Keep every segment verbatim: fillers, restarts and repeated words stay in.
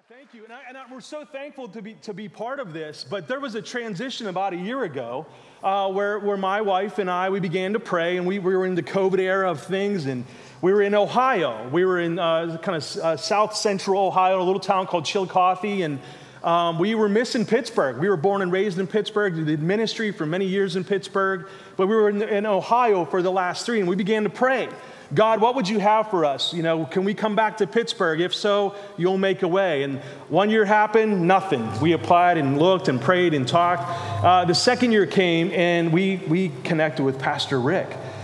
Thank you, and, I, and I, we're so thankful to be to be part of this. But there was a transition about a year ago uh, where where my wife and I we began to pray, and we, we were in the COVID era of things, and we were in Ohio. We were in uh, kind of uh, South Central Ohio, a little town called Chillicothe, and um, we were missing Pittsburgh. We were born and raised in Pittsburgh. We did ministry for many years in Pittsburgh, but we were in, in Ohio for the last three, and we began to pray. God, what would you have for us? You know, can we come back to Pittsburgh? If so, you'll make a way. And one year happened, nothing. We applied and looked and prayed and talked. Uh, the second year came, and we we connected with Pastor Rick.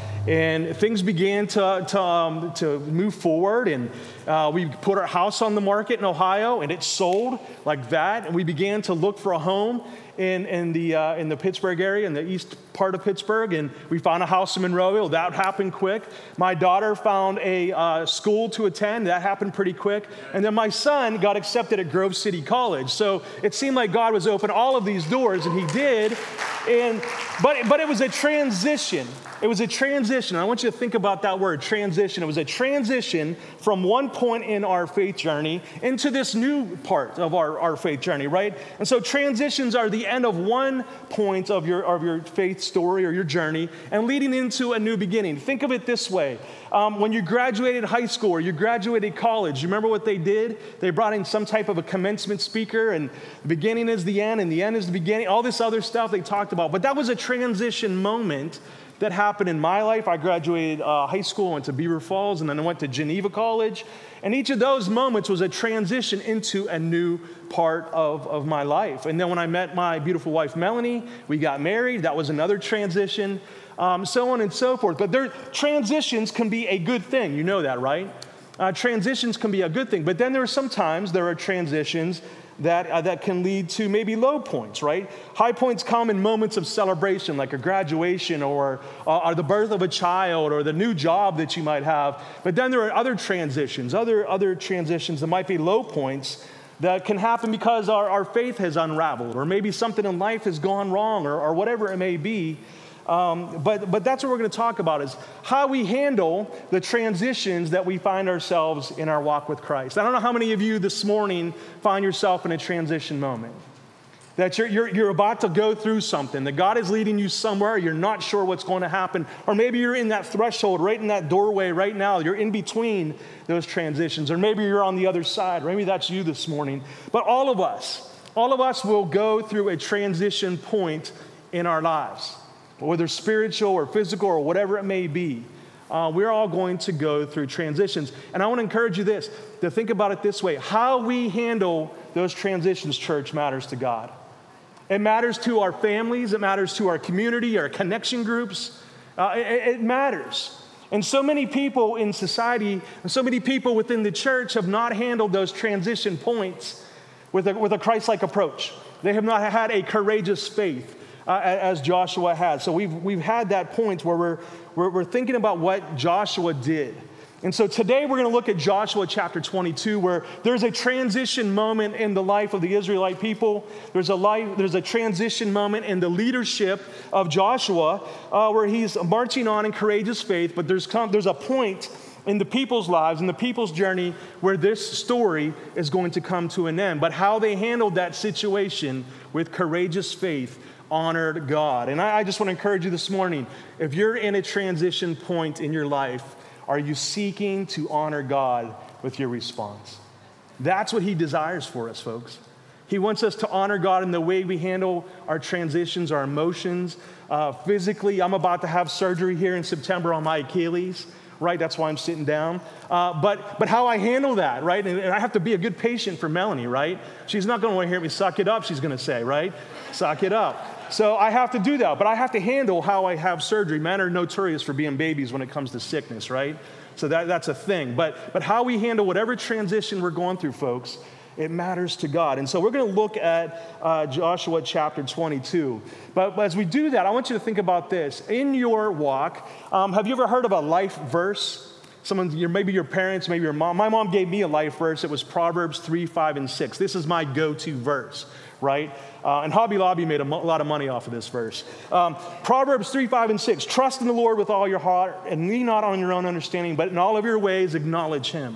And things began to to, um, to move forward, and uh, we put our house on the market in Ohio, and it sold like that. And we began to look for a home in in the uh, in the Pittsburgh area, in the east part of Pittsburgh, and we found a house in Monroeville. That happened quick. My daughter found a uh, school to attend. That happened pretty quick. And then my son got accepted at Grove City College. So it seemed like God was opening all of these doors, and He did. And but but it was a transition. It was a transition. I want you to think about that word, transition. It was a transition from one point in our faith journey into this new part of our, our faith journey, right? And so transitions are the end of one point of your of your faith story or your journey and leading into a new beginning. Think of it this way. Um, when you graduated high school or you graduated college, you remember what they did? They brought in some type of a commencement speaker, and the beginning is the end and the end is the beginning, all this other stuff they talked about. But that was a transition moment that happened in my life. I graduated uh, high school, went to Beaver Falls, and then I went to Geneva College. And each of those moments was a transition into a new part of, of my life. And then when I met my beautiful wife, Melanie, we got married. That was another transition, um, so on and so forth. But there, transitions can be a good thing. You know that, right? Uh, transitions can be a good thing. But then there are sometimes there are transitions that uh, that can lead to maybe low points, right? High points come in moments of celebration, like a graduation or, uh, or the birth of a child or the new job that you might have. But then there are other transitions, other, other transitions that might be low points that can happen because our, our faith has unraveled, or maybe something in life has gone wrong, or, or whatever it may be. Um, but, but that's what we're going to talk about, is how we handle the transitions that we find ourselves in our walk with Christ. I don't know how many of you this morning find yourself in a transition moment, that you're, you're, you're about to go through something, that God is leading you somewhere, you're not sure what's going to happen, or maybe you're in that threshold, right in that doorway right now, you're in between those transitions, or maybe you're on the other side, or maybe that's you this morning. But all of us, all of us will go through a transition point in our lives. Whether spiritual or physical or whatever it may be, uh, we're all going to go through transitions. And I want to encourage you this, to think about it this way. How we handle those transitions, church, matters to God. It matters to our families. It matters to our community, our connection groups. Uh, it, it matters. And so many people in society, and so many people within the church have not handled those transition points with a, with a Christ-like approach. They have not had a courageous faith. Uh, as Joshua had. So we've we've had that point where we're, we're we're thinking about what Joshua did. And so today we're going to look at Joshua chapter twenty-two, where there's a transition moment in the life of the Israelite people. There's a life, there's a transition moment in the leadership of Joshua, uh, where he's marching on in courageous faith. But there's come, there's a point in the people's lives, in the people's journey, where this story is going to come to an end. But how they handled that situation with courageous faith honored God. And I, I just want to encourage you this morning, if you're in a transition point in your life, are you seeking to honor God with your response? That's what He desires for us, folks. He wants us to honor God in the way we handle our transitions, our emotions. Uh, physically, I'm about to have surgery here in September on my Achilles, right? That's why I'm sitting down. Uh, but but how I handle that, right? And, and I have to be a good patient for Melanie, right? She's not going to want to hear me suck it up, she's going to say, right? Suck it up. So I have to do that, but I have to handle how I have surgery. Men are notorious for being babies when it comes to sickness, right? So that, that's a thing. But, but how we handle whatever transition we're going through, folks, it matters to God. And so we're going to look at uh, Joshua chapter twenty-two. But, but as we do that, I want you to think about this. In your walk, um, have you ever heard of a life verse? Someone, your, maybe your parents, maybe your mom. My mom gave me a life verse. It was Proverbs three, five, and six. This is my go-to verse, right? Uh, and Hobby Lobby made a mo- lot of money off of this verse. Um, Proverbs three, five, and six. Trust in the Lord with all your heart and lean not on your own understanding, but in all of your ways acknowledge Him.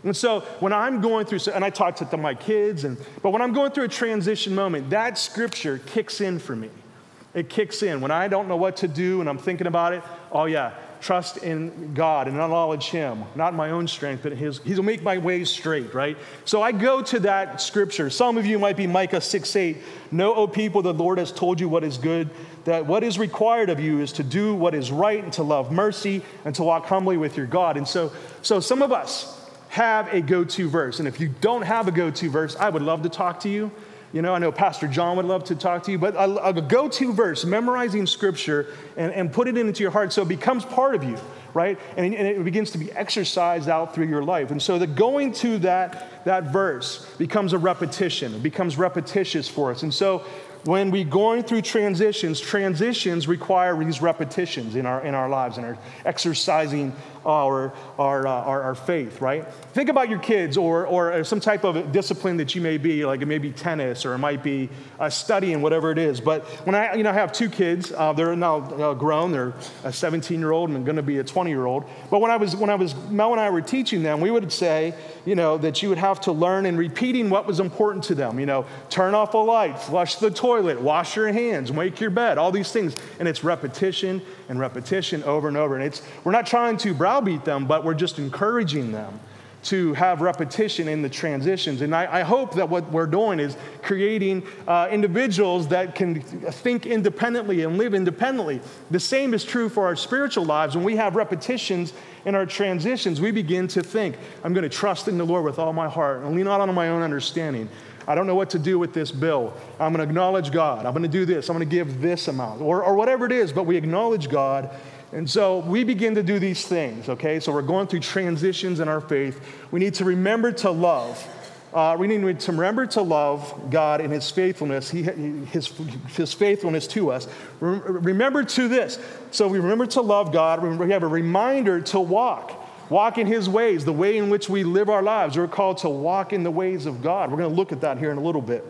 And so when I'm going through, and I talk to my kids, and but when I'm going through a transition moment, that scripture kicks in for me. It kicks in. When I don't know what to do and I'm thinking about it, oh yeah, trust in God and acknowledge Him, not my own strength, but His. He'll make my ways straight, right? So I go to that scripture. Some of you might be Micah six eight. Know, O people, the Lord has told you what is good, that what is required of you is to do what is right and to love mercy and to walk humbly with your God. And so, so some of us have a go-to verse. And if you don't have a go-to verse, I would love to talk to you. You know, I know Pastor John would love to talk to you, but a, a go-to verse, memorizing scripture and, and put it into your heart so it becomes part of you, right? And, and it begins to be exercised out through your life. And so the going to that, that verse becomes a repetition. It becomes repetitious for us. And so when we're going through transitions, transitions require these repetitions in our in our lives and our exercising our our, uh, our our faith, right? Think about your kids or or some type of discipline that you may be, like it may be tennis or it might be uh, studying, whatever it is. But when I you know have two kids, uh, they're now uh, grown. They're a seventeen-year-old and going to be a twenty-year-old. But when I was when I was Mel and I were teaching them, we would say, you know, that you would have to learn in repeating what was important to them. You know, turn off a light, flush the toilet, wash your hands, make your bed, all these things. And it's repetition and repetition over and over. And it's we're not trying to browbeat them, but we're just encouraging them to have repetition in the transitions. And I, I hope that what we're doing is creating uh, individuals that can think independently and live independently. The same is true for our spiritual lives. When we have repetitions in our transitions, we begin to think, I'm going to trust in the Lord with all my heart and lean not on my own understanding. I don't know what to do with this bill. I'm going to acknowledge God. I'm going to do this. I'm going to give this amount or, or whatever it is, but we acknowledge God. And so we begin to do these things, okay? So we're going through transitions in our faith. We need to remember to love. Uh, we need to remember to love God and His faithfulness, he, his, his faithfulness to us. Remember to this. So we remember to love God. We have a reminder to walk. Walk in His ways, the way in which we live our lives. We're called to walk in the ways of God. We're going to look at that here in a little bit.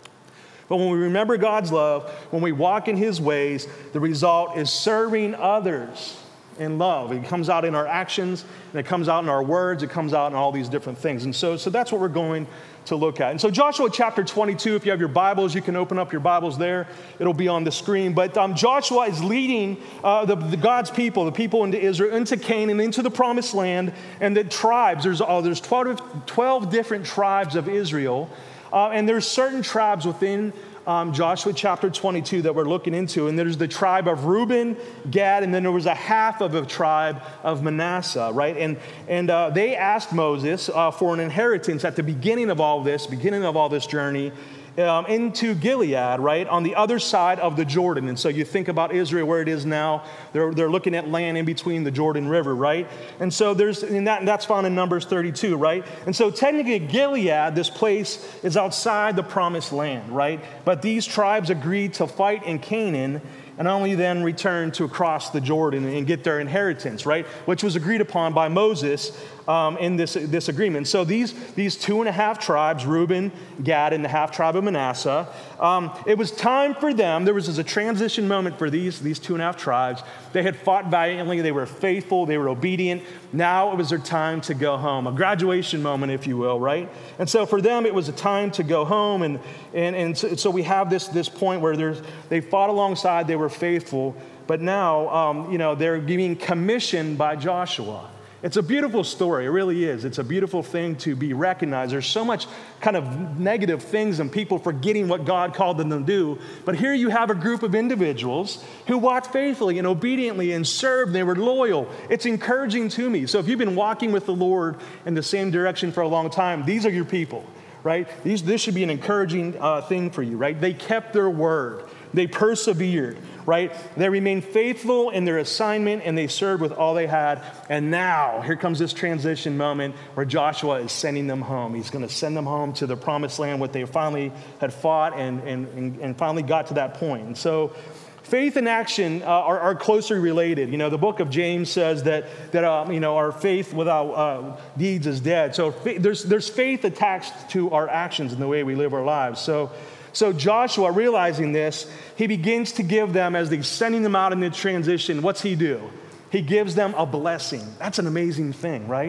But when we remember God's love, when we walk in His ways, the result is serving others in love. It comes out in our actions, and it comes out in our words, it comes out in all these different things. And so, so that's what we're going to look at. And so Joshua chapter twenty-two, if you have your Bibles, you can open up your Bibles there. It'll be on the screen. But um, Joshua is leading uh, the, the God's people, the people into Israel, into Canaan, into the promised land, and the tribes. There's, uh, there's twelve, twelve different tribes of Israel. Uh, and there's certain tribes within um, Joshua chapter twenty-two that we're looking into. And there's the tribe of Reuben, Gad, and then there was a half of a tribe of Manasseh, right? And and uh, they asked Moses uh, for an inheritance at the beginning of all this, beginning of all this journey, Um, into Gilead, right, on the other side of the Jordan. And so you think about Israel, where it is now, they're, they're looking at land in between the Jordan River, right? And so there's, and that, and that's found in Numbers thirty-two, right? And so technically Gilead, this place, is outside the promised land, right? But these tribes agreed to fight in Canaan and only then return to across the Jordan and get their inheritance, right? Which was agreed upon by Moses um, in this, this agreement. So these, these two and a half tribes, Reuben, Gad, and the half tribe of Manasseh, um, it was time for them. There was a transition moment for these, these two and a half tribes. They had fought valiantly. They were faithful. They were obedient. Now it was their time to go home, a graduation moment, if you will, right? And so for them, it was a time to go home. And, and, and so, so we have this, this point where there's, they fought alongside. They were faithful. But now, um, you know, they're being commissioned by Joshua. It's a beautiful story. It really is. It's a beautiful thing to be recognized. There's so much kind of negative things and people forgetting what God called them to do. But here you have a group of individuals who walked faithfully and obediently and served. They were loyal. It's encouraging to me. So if you've been walking with the Lord in the same direction for a long time, these are your people, right? These, this should be an encouraging uh, thing for you, right? They kept their word. They persevered, right? They remained faithful in their assignment, and they served with all they had. And now, here comes this transition moment where Joshua is sending them home. He's going to send them home to the promised land, what they finally had fought and, and, and finally got to that point. And so faith and action uh, are, are closely related. You know, the book of James says that, that uh, you know, our faith without uh, deeds is dead. So fa- there's, there's faith attached to our actions and the way we live our lives. So So Joshua, realizing this, he begins to give them, as he's sending them out in the transition, what's he do? He gives them a blessing. That's an amazing thing, right?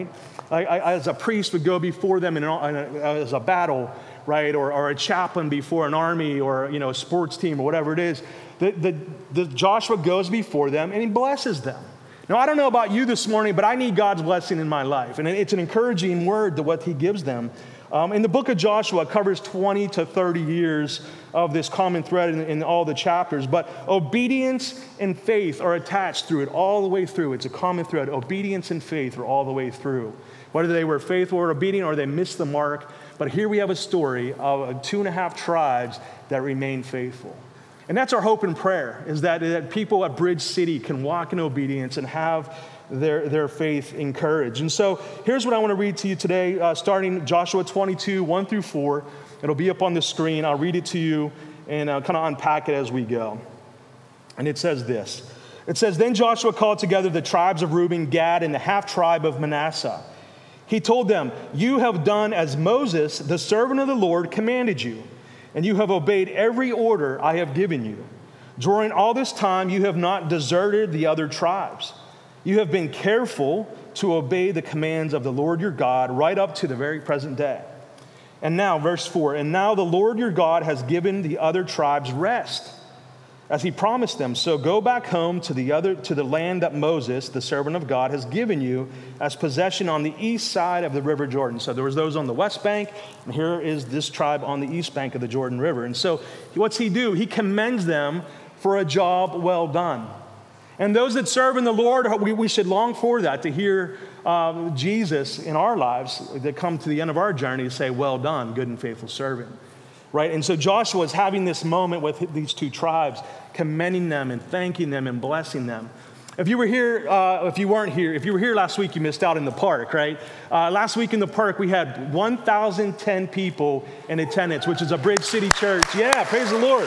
I, I, as a priest would go before them in, in a, as a battle, right, or, or a chaplain before an army or, you know, a sports team or whatever it is, the, the, the Joshua goes before them and he blesses them. Now, I don't know about you this morning, but I need God's blessing in my life, and it's an encouraging word to what he gives them. Um, in the book of Joshua, it covers twenty to thirty years of this common thread in, in all the chapters, but obedience and faith are attached through it all the way through. It's a common thread. Obedience and faith are all the way through. Whether they were faithful or obedient or they missed the mark, but here we have a story of two and a half tribes that remain faithful. And that's our hope and prayer, is that, that people at Bridge City can walk in obedience and have their, their faith encouraged. And so here's what I want to read to you today, uh, starting Joshua twenty-two, one through four. It'll be up on the screen. I'll read it to you and uh, kind of unpack it as we go. And it says this. It says, "Then Joshua called together the tribes of Reuben, Gad, and the half-tribe of Manasseh. He told them, 'You have done as Moses, the servant of the Lord, commanded you, and you have obeyed every order I have given you. During all this time, you have not deserted the other tribes. You have been careful to obey the commands of the Lord your God right up to the very present day. And now,'" verse four, "'and now the Lord your God has given the other tribes rest, as he promised them. So go back home to the other to the land that Moses, the servant of God, has given you as possession on the east side of the river Jordan.'" So there was those on the west bank, and here is this tribe on the east bank of the Jordan River. And so what's he do? He commends them for a job well done. And those that serve in the Lord, we, we should long for that, to hear uh, Jesus in our lives, that come to the end of our journey to say, "Well done, good and faithful servant." Right? And so Joshua is having this moment with these two tribes, commending them and thanking them and blessing them. If you were here, uh, if you weren't here, if you were here last week, you missed out in the park, right? Uh, last week in the park, we had one thousand ten people in attendance, which is a Bridge City church. Yeah, praise the Lord.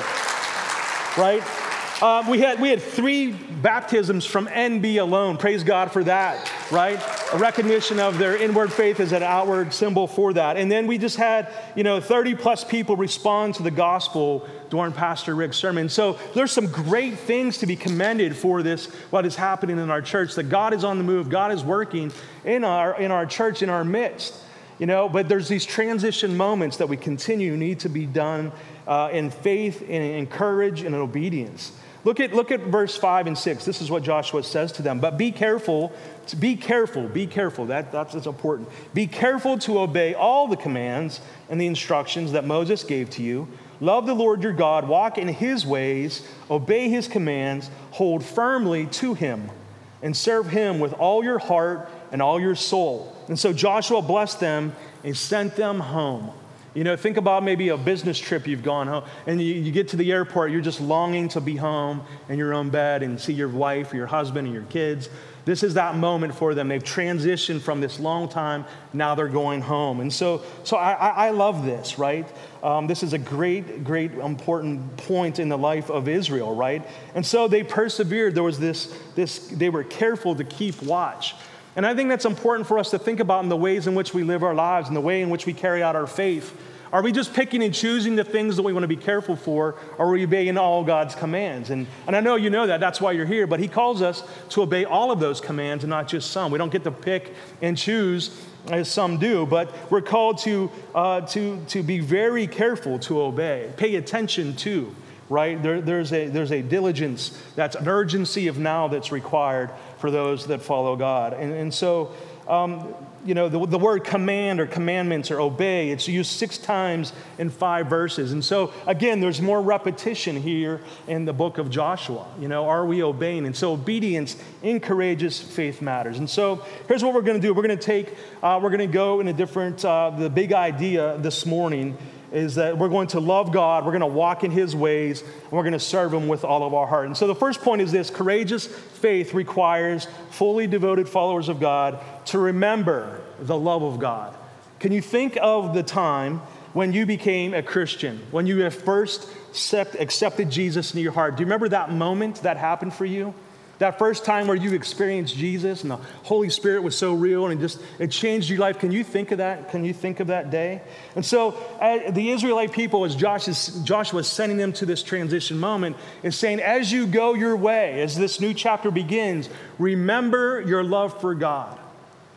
Right? Uh, we had we had three baptisms from N B alone. Praise God for that, right? A recognition of their inward faith as an outward symbol for that. And then we just had, you know, thirty plus people respond to the gospel during Pastor Rick's sermon. So there's some great things to be commended for this, what is happening in our church, that God is on the move. God is working in our in our church, in our midst. You know, but there's these transition moments that we continue need to be done uh, in faith and in courage and in obedience. Look at look at verse five and six. This is what Joshua says to them. "But be careful, to be careful, be careful." That, that's, that's important. "Be careful to obey all the commands and the instructions that Moses gave to you. Love the Lord your God, walk in his ways, obey his commands, hold firmly to him, and serve him with all your heart and all your soul." And so Joshua blessed them and sent them home. You know, think about maybe a business trip you've gone home, and you, you get to the airport, you're just longing to be home in your own bed and see your wife or your husband and your kids. This is that moment for them. They've transitioned from this long time, now they're going home. And so so I, I love this, right? Um, this is a great, great important point in the life of Israel, right? And so they persevered. There was this, this they were careful to keep watch. And I think that's important for us to think about in the ways in which we live our lives and the way in which we carry out our faith. Are we just picking and choosing the things that we want to be careful for, or are we obeying all God's commands? And, and I know you know that. That's why you're here. But he calls us to obey all of those commands and not just some. We don't get to pick and choose as some do, but we're called to, uh, to, to be very careful to obey, pay attention to. Right? There, there's a there's a diligence, that's an urgency of now that's required for those that follow God. And, and so, um, you know, the, the word command or commandments or obey, it's used six times in five verses. And so, again, there's more repetition here in the book of Joshua. You know, are we obeying? And so obedience encourages faith matters. And so here's what we're going to do. We're going to take, uh, we're going to go in a different, uh, the big idea this morning is that we're going to love God, we're going to walk in his ways, and we're going to serve him with all of our heart. And so the first point is this: courageous faith requires fully devoted followers of God to remember the love of God. Can you think of the time when you became a Christian, when you have first accepted Jesus into your heart? Do you remember that moment that happened for you? That first time where you experienced Jesus and the Holy Spirit was so real and it just it changed your life. Can you think of that? Can you think of that day? And so uh, the Israelite people, as Josh is, Joshua is sending them to this transition moment, is saying, as you go your way, as this new chapter begins, remember your love for God.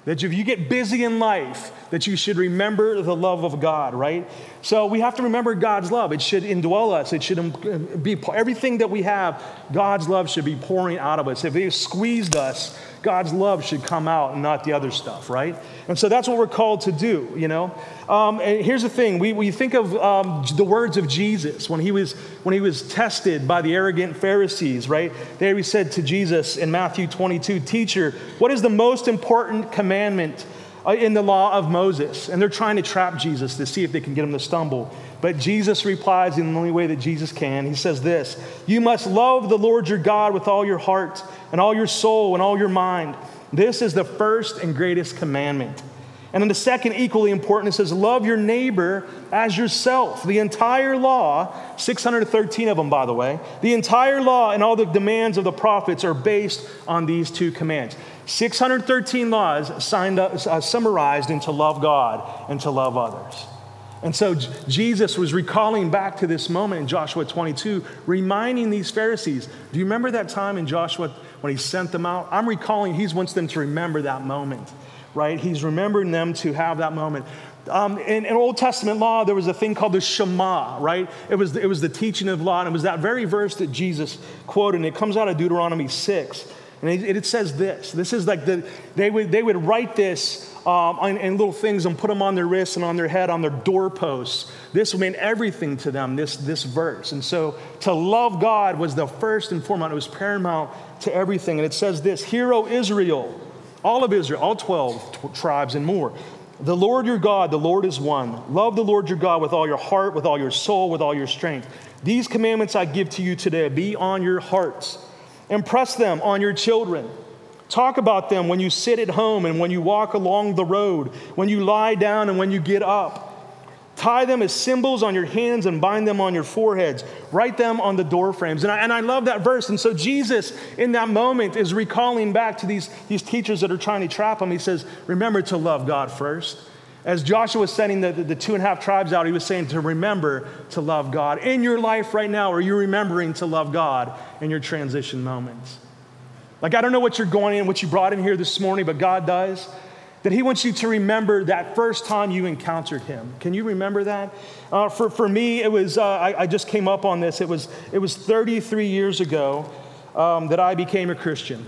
That if you get busy in life, that you should remember the love of God, right? So we have to remember God's love. It should indwell us. It should be everything that we have. God's love should be pouring out of us. If He squeezed us, God's love should come out and not the other stuff, right? And so that's what we're called to do, you know? Um, and here's the thing. We, we think of um, the words of Jesus when he was when he was tested by the arrogant Pharisees, right? There he said to Jesus in Matthew twenty-two, "Teacher, what is the most important commandment in the law of Moses?" And they're trying to trap Jesus to see if they can get him to stumble. But Jesus replies in the only way that Jesus can. He says this: "You must love the Lord your God with all your heart and all your soul and all your mind. This is the first and greatest commandment. And then the second, equally important, it says, love your neighbor as yourself." The entire law, six hundred thirteen of them, by the way, the entire law and all the demands of the prophets are based on these two commands. six hundred thirteen laws signed up, uh, summarized into love God and to love others. And so J- Jesus was recalling back to this moment in Joshua twenty-two, reminding these Pharisees, do you remember that time in Joshua when he sent them out? I'm recalling, he wants them to remember that moment, right? He's remembering them to have that moment. Um, in, in Old Testament law, there was a thing called the Shema, right? It was, it was the teaching of law, and it was that very verse that Jesus quoted, and it comes out of Deuteronomy six. And it, it says this. This is like the, they would, they would write this um, in, in little things and put them on their wrists and on their head, on their doorposts. This meant everything to them, this, this verse. And so to love God was the first and foremost. It was paramount to everything. And it says this: "Hear, O Israel," all of Israel, all twelve tribes and more. "The Lord your God, the Lord is one. Love the Lord your God with all your heart, with all your soul, with all your strength. These commandments I give to you today be on your hearts. Impress them on your children. Talk about them when you sit at home and when you walk along the road, when you lie down and when you get up. Tie them as symbols on your hands and bind them on your foreheads. Write them on the door frames." And I, and I love that verse. And so Jesus, in that moment, is recalling back to these, these teachers that are trying to trap him. He says, remember to love God first. As Joshua was sending the, the, the two and a half tribes out, he was saying to remember to love God. In your life right now, are you remembering to love God in your transition moments? Like, I don't know what you're going in, what you brought in here this morning, but God does. That He wants you to remember that first time you encountered Him. Can you remember that? Uh, for, for me, it was, uh, I, I just came up on this. It was, it was thirty-three years ago um, that I became a Christian.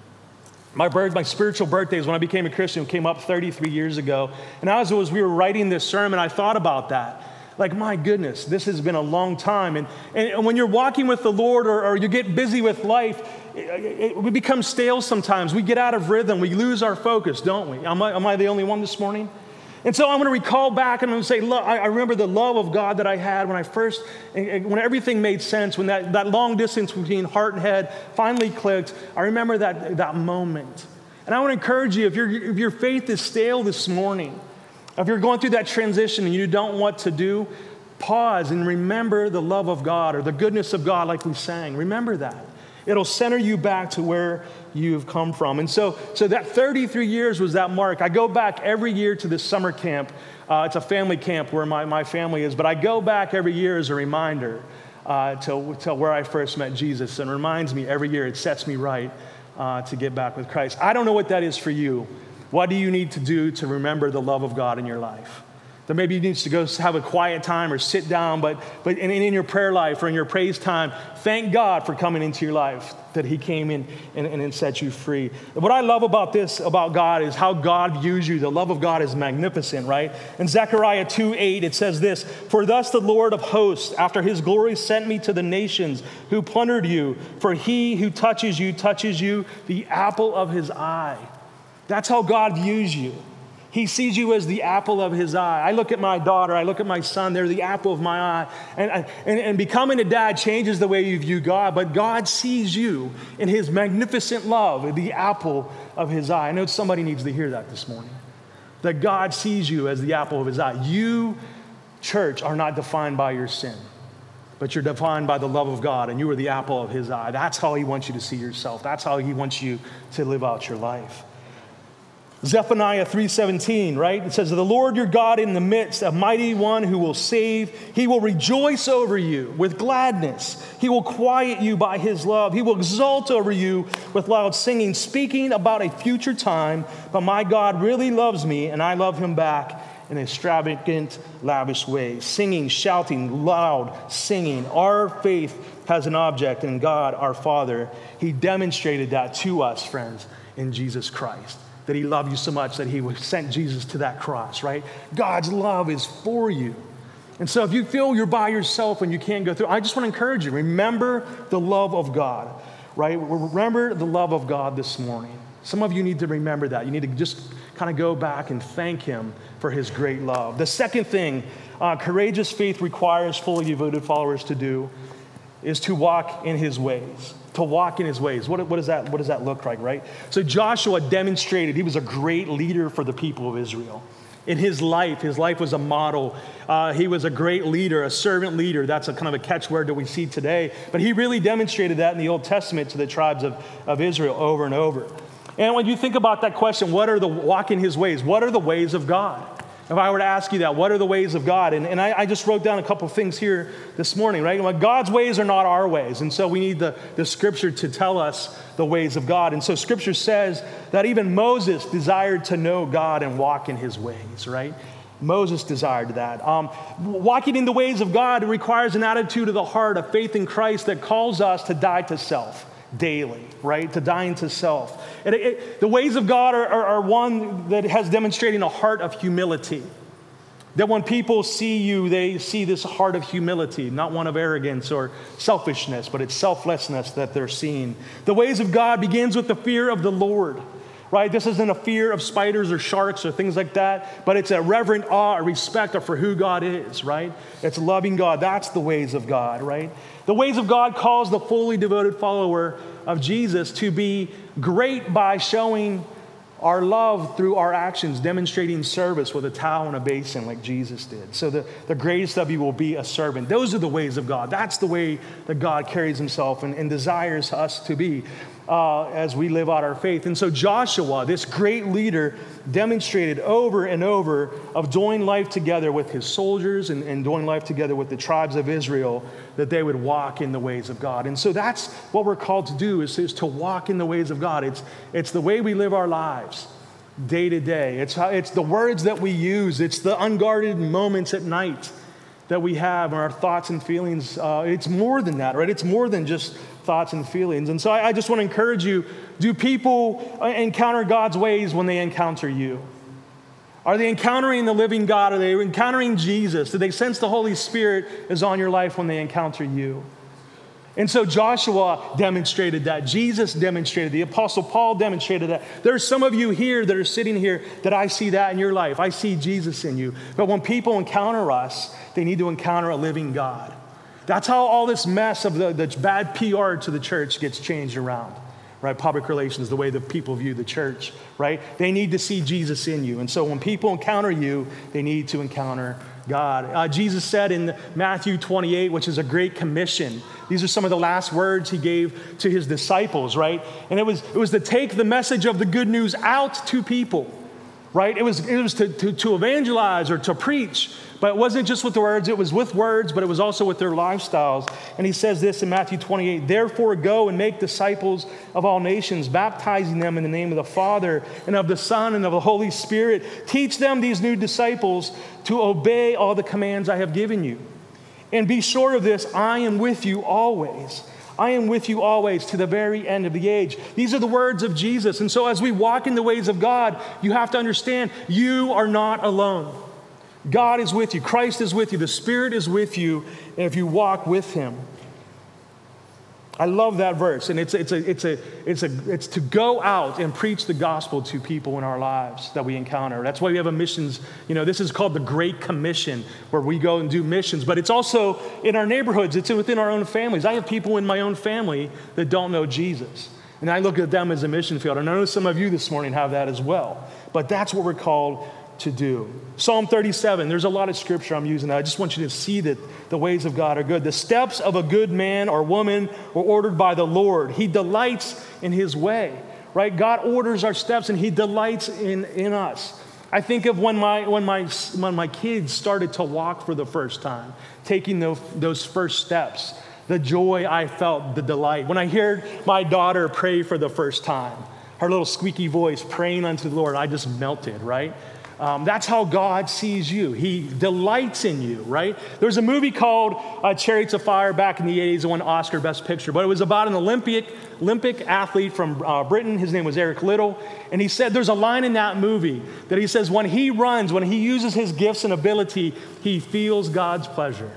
My birth, my spiritual birthday is when I became a Christian. It came up thirty-three years ago. And as it was, we were writing this sermon, I thought about that. Like, my goodness, this has been a long time. And, and when you're walking with the Lord, or, or you get busy with life, it, it, we become stale sometimes. We get out of rhythm. We lose our focus, don't we? Am I, am I the only one this morning? And so I'm going to recall back and I'm going to say, look, I remember the love of God that I had when I first, when everything made sense, when that, that long distance between heart and head finally clicked. I remember that, that moment. And I want to encourage you, if, you're, if your faith is stale this morning, if you're going through that transition and you don't know what to do, pause and remember the love of God or the goodness of God like we sang. Remember that. It'll center you back to where you've come from. And so, so that thirty-three years was that mark. I go back every year to this summer camp. Uh, it's a family camp where my, my family is, but I go back every year as a reminder uh, to, to where I first met Jesus, and reminds me every year, it sets me right uh, to get back with Christ. I don't know what that is for you. What do you need to do to remember the love of God in your life? That maybe you need to go have a quiet time or sit down, but, but in, in your prayer life or in your praise time, thank God for coming into your life, that He came in and, and, and set you free. What I love about this, about God, is how God views you. The love of God is magnificent, right? In Zechariah two eight, it says this: "For thus the Lord of hosts, after His glory, sent me to the nations who plundered you. For He who touches you, touches you, the apple of His eye." That's how God views you. He sees you as the apple of His eye. I look at my daughter, I look at my son, they're the apple of my eye. And, and, and becoming a dad changes the way you view God, but God sees you in His magnificent love, the apple of His eye. I know somebody needs to hear that this morning. That God sees you as the apple of His eye. You, church, are not defined by your sin, but you're defined by the love of God, and you are the apple of His eye. That's how He wants you to see yourself. That's how He wants you to live out your life. Zephaniah three seventeen, right? It says, the Lord your God in the midst, a mighty one who will save. He will rejoice over you with gladness. He will quiet you by his love. He will exult over you with loud singing, speaking about a future time. But my God really loves me, and I love him back in extravagant, lavish ways. Singing, shouting, loud singing. Our faith has an object in God, our Father. He demonstrated that to us, friends, in Jesus Christ. That he loved you so much that he sent Jesus to that cross, right? God's love is for you. And so if you feel you're by yourself and you can't go through, I just want to encourage you. Remember the love of God, right? Remember the love of God this morning. Some of you need to remember that. You need to just kind of go back and thank him for his great love. The second thing uh, courageous faith requires fully devoted followers to do is to walk in his ways. To walk in his ways. What, what, does that, what does that look like, right? So Joshua demonstrated he was a great leader for the people of Israel. In his life, his life was a model. Uh, he was a great leader, a servant leader. That's a kind of a catchword that we see today. But he really demonstrated that in the Old Testament to the tribes of, of Israel over and over. And when you think about that question, what are the walk in his ways? What are the ways of God? If I were to ask you that, what are the ways of God? And, and I, I just wrote down a couple of things here this morning, right? Like God's ways are not our ways. And so we need the, the scripture to tell us the ways of God. And so scripture says that even Moses desired to know God and walk in his ways, right? Moses desired that. Um, walking in the ways of God requires an attitude of the heart of faith in Christ that calls us to die to self daily, right? To die into self. And it, it, the ways of God are, are, are one that has demonstrating a heart of humility. That when people see you, they see this heart of humility, not one of arrogance or selfishness, but it's selflessness that they're seeing. The ways of God begins with the fear of the Lord, right? This isn't a fear of spiders or sharks or things like that, but it's a reverent awe, a respect for who God is, right? It's loving God. That's the ways of God, right? The ways of God calls the fully devoted follower of Jesus to be great by showing our love through our actions, demonstrating service with a towel and a basin like Jesus did. So the, the greatest of you will be a servant. Those are the ways of God. That's the way that God carries himself and, and desires us to be uh, as we live out our faith. And so Joshua, this great leader, demonstrated over and over of doing life together with his soldiers and, and doing life together with the tribes of Israel, that they would walk in the ways of God. And so that's what we're called to do, is, is to walk in the ways of God. It's, it's the way we live our lives day to day. It's, how, it's the words that we use. It's the unguarded moments at night that we have, and our thoughts and feelings. Uh, it's more than that, right? It's more than just thoughts and feelings. And so I, I just want to encourage you, do people encounter God's ways when they encounter you? Are they encountering the living God? Are they encountering Jesus? Do they sense the Holy Spirit is on your life when they encounter you? And so Joshua demonstrated that. Jesus demonstrated. The Apostle Paul demonstrated that. There's some of you here that are sitting here that I see that in your life. I see Jesus in you. But when people encounter us, they need to encounter a living God. That's how all this mess of the, the bad P R to the church gets changed around. Right? Public relations, the way that people view the church, right? They need to see Jesus in you. And so when people encounter you, they need to encounter God. Uh, Jesus said in Matthew twenty-eight, which is a great commission, these are some of the last words he gave to his disciples, right? And it was it was to take the message of the good news out to people, right? It was it was to, to, to evangelize or to preach, but it wasn't just with the words, it was with words, but it was also with their lifestyles. And he says this in Matthew twenty-eight, therefore go and make disciples of all nations, baptizing them in the name of the Father and of the Son and of the Holy Spirit. Teach them, these new disciples, to obey all the commands I have given you. And be sure of this, I am with you always. I am with you always to the very end of the age. These are the words of Jesus. And so as we walk in the ways of God, you have to understand you are not alone. God is with you. Christ is with you. The Spirit is with you. And if you walk with him. I love that verse. And it's, it's, a, it's, a, it's, a, it's to go out and preach the gospel to people in our lives that we encounter. That's why we have a missions. You know, this is called the Great Commission, where we go and do missions. But it's also in our neighborhoods. It's within our own families. I have people in my own family that don't know Jesus. And I look at them as a mission field. And I know some of you this morning have that as well. But that's what we're called to do. Psalm thirty-seven, there's a lot of scripture I'm using. I just want you to see that the ways of God are good. The steps of a good man or woman are ordered by the Lord. He delights in his way. right? God orders our steps and he delights in, in us. I think of when my, when, my, when my kids started to walk for the first time, taking those, those first steps, the joy I felt, the delight. When I heard my daughter pray for the first time, her little squeaky voice praying unto the Lord, I just melted, right? Um, that's how God sees you. He delights in you, right? There's a movie called uh, Chariots of Fire back in the eighties. It won Oscar Best Picture, but it was about an Olympic Olympic athlete from uh, Britain. His name was Eric Liddell, and he said there's a line in that movie that he says when he runs, when he uses his gifts and ability, he feels God's pleasure.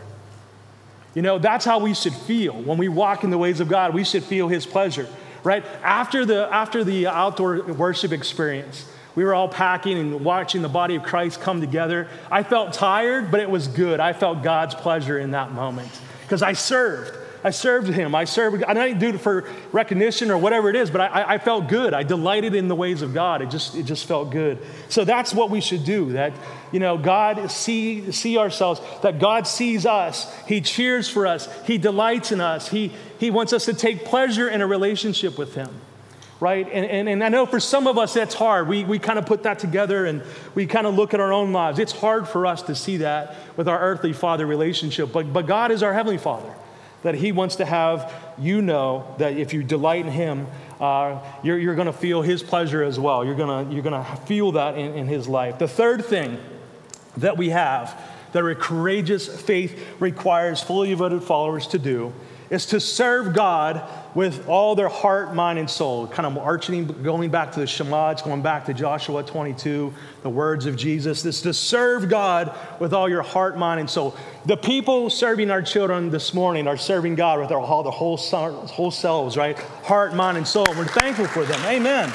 You know, that's how we should feel. When we walk in the ways of God, we should feel his pleasure, right? After the, after the outdoor worship experience, we were all packing and watching the body of Christ come together. I felt tired, but it was good. I felt God's pleasure in that moment because I served. I served him. I served. I didn't do it for recognition or whatever it is, but I, I felt good. I delighted in the ways of God. It just, it just felt good. So that's what we should do. That, you know, God see see ourselves. That God sees us. He cheers for us. He delights in us. He He wants us to take pleasure in a relationship with him. Right? And, and, and I know for some of us that's hard. We, we kind of put that together and we kind of look at our own lives. It's hard for us to see that with our earthly father relationship. But, but God is our heavenly Father. That he wants to have you know that if you delight in him, uh, you're, you're going to feel his pleasure as well. You're going you're gonna feel that in, in his life. The third thing that we have that a courageous faith requires fully devoted followers to do is to serve God with all their heart, mind, and soul. Kind of arching, going back to the Shema, it's going back to Joshua twenty-two, the words of Jesus. This to serve God with all your heart, mind, and soul. The people serving our children this morning are serving God with their whole, their whole, whole selves, right? Heart, mind, and soul. We're thankful for them. Amen.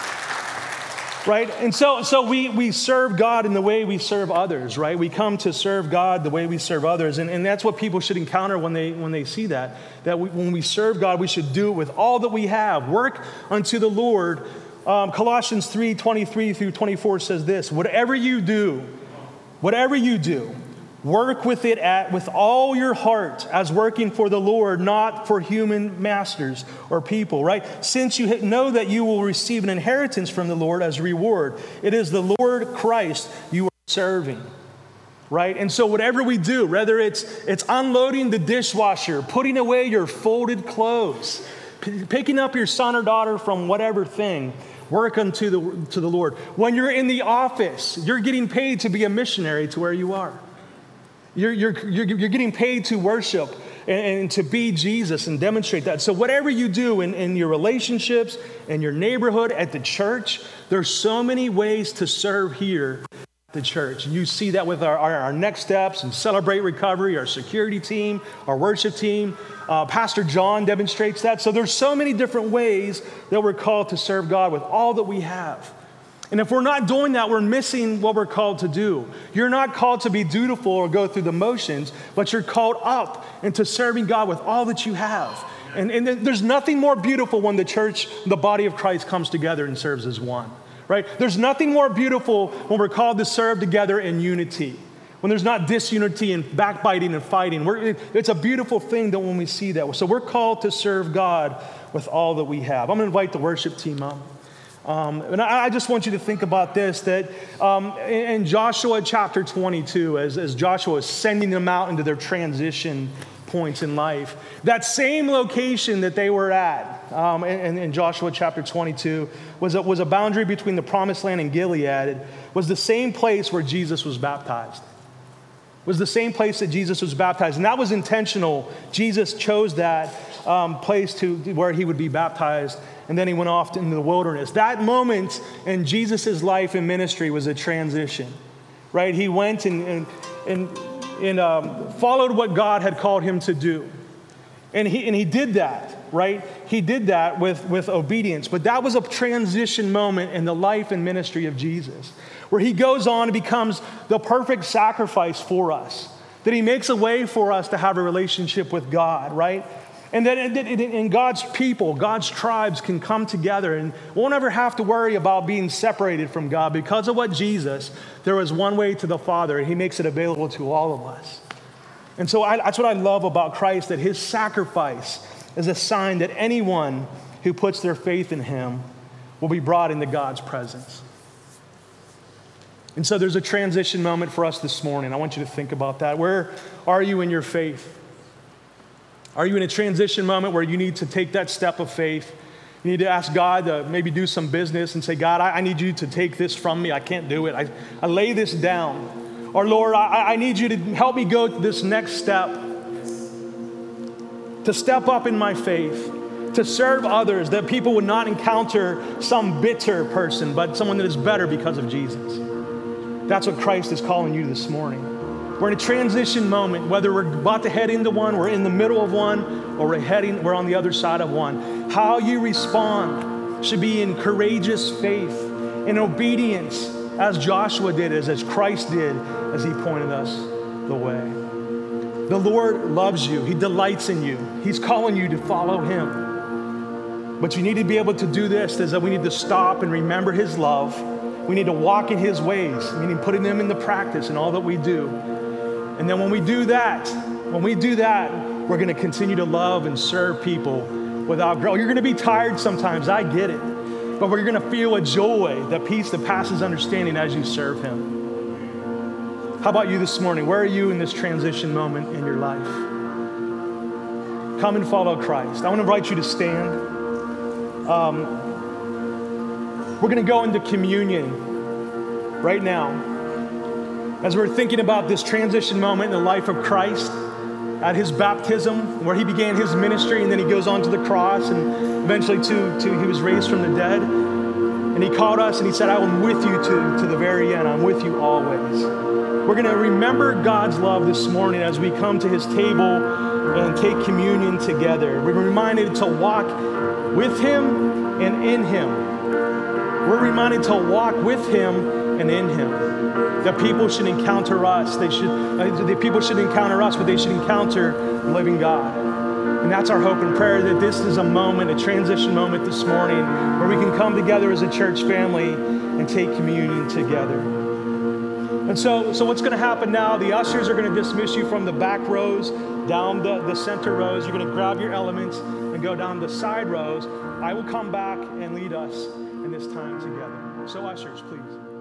Right? And so so we we serve God in the way we serve others, right? We come to serve God the way we serve others. And, and that's what people should encounter when they when they see that. That we, when we serve God, we should do it with all that we have. Work unto the Lord. Um, Colossians three, twenty-three through twenty-four says this, whatever you do, whatever you do, work with it at with all your heart as working for the Lord, not for human masters or people, right? Since you know that you will receive an inheritance from the Lord as a reward. It is the Lord Christ you are serving, right? And so whatever we do, whether it's it's unloading the dishwasher, putting away your folded clothes, p- picking up your son or daughter from whatever thing, work unto the, to the Lord. When you're in the office, you're getting paid to be a missionary to where you are. You're, you're, you're, you're getting paid to worship and, and to be Jesus and demonstrate that. So whatever you do in, in your relationships, in your neighborhood, at the church, there's so many ways to serve here at the church. You see that with our, our, our Next Steps and Celebrate Recovery, our security team, our worship team. Uh, Pastor John demonstrates that. So there's so many different ways that we're called to serve God with all that we have. And if we're not doing that, we're missing what we're called to do. You're not called to be dutiful or go through the motions, but you're called up into serving God with all that you have. And, and there's nothing more beautiful when the church, the body of Christ comes together and serves as one, right? There's nothing more beautiful when we're called to serve together in unity. When there's not disunity and backbiting and fighting. We're, it's a beautiful thing that when we see that. So we're called to serve God with all that we have. I'm going to invite the worship team up. Um, and I, I just want you to think about this, that um, in, in Joshua chapter twenty-two, as, as Joshua is sending them out into their transition points in life, that same location that they were at um, in, in Joshua chapter twenty-two was a, was a boundary between the promised land and Gilead. It was the same place where Jesus was baptized. It was the same place that Jesus was baptized. And that was intentional. Jesus chose that um, place to where he would be baptized. And then he went off into the wilderness. That moment in Jesus' life and ministry was a transition, right? He went and, and, and, and um, followed what God had called him to do. And he, and he did that, right? He did that with, with obedience. But that was a transition moment in the life and ministry of Jesus, where he goes on and becomes the perfect sacrifice for us, that he makes a way for us to have a relationship with God, right? And that in God's people, God's tribes can come together and won't ever have to worry about being separated from God. Because of what Jesus, there was one way to the Father, and he makes it available to all of us. And so I, that's what I love about Christ, that his sacrifice is a sign that anyone who puts their faith in him will be brought into God's presence. And so there's a transition moment for us this morning. I want you to think about that. Where are you in your faith? Are you in a transition moment where you need to take that step of faith? You need to ask God to maybe do some business and say, God, I, I need you to take this from me. I can't do it. I, I lay this down. Or Lord, I, I need you to help me go to this next step. To step up in my faith. To serve others, that people would not encounter some bitter person, but someone that is better because of Jesus. That's what Christ is calling you this morning. We're in a transition moment, whether we're about to head into one, we're in the middle of one, or we're heading, we're on the other side of one. How you respond should be in courageous faith, in obedience, as Joshua did, as, as Christ did, as he pointed us the way. The Lord loves you. He delights in you. He's calling you to follow him. But you need to be able to do this, is that we need to stop and remember his love. We need to walk in his ways, meaning putting them into practice in all that we do. And then when we do that, when we do that, we're going to continue to love and serve people without growing. You're going to be tired sometimes, I get it. But we're going to feel a joy, the peace that passes understanding as you serve him. How about you this morning? Where are you in this transition moment in your life? Come and follow Christ. I want to invite you to stand. Um, We're going to go into communion right now. As we're thinking about this transition moment in the life of Christ at his baptism, where he began his ministry, and then he goes on to the cross, and eventually to, to he was raised from the dead. And he called us and he said, I am with you to, to the very end. I'm with you always. We're going to remember God's love this morning as we come to his table and take communion together. We're reminded to walk with him and in him. We're reminded to walk with him and in him. That people should encounter us. They should. Uh, the people should encounter us, but they should encounter the living God. And that's our hope and prayer, that this is a moment, a transition moment this morning, where we can come together as a church family and take communion together. And so, so what's going to happen now? The ushers are going to dismiss you from the back rows down the, the center rows. You're going to grab your elements and go down the side rows. I will come back and lead us in this time together. So ushers, please.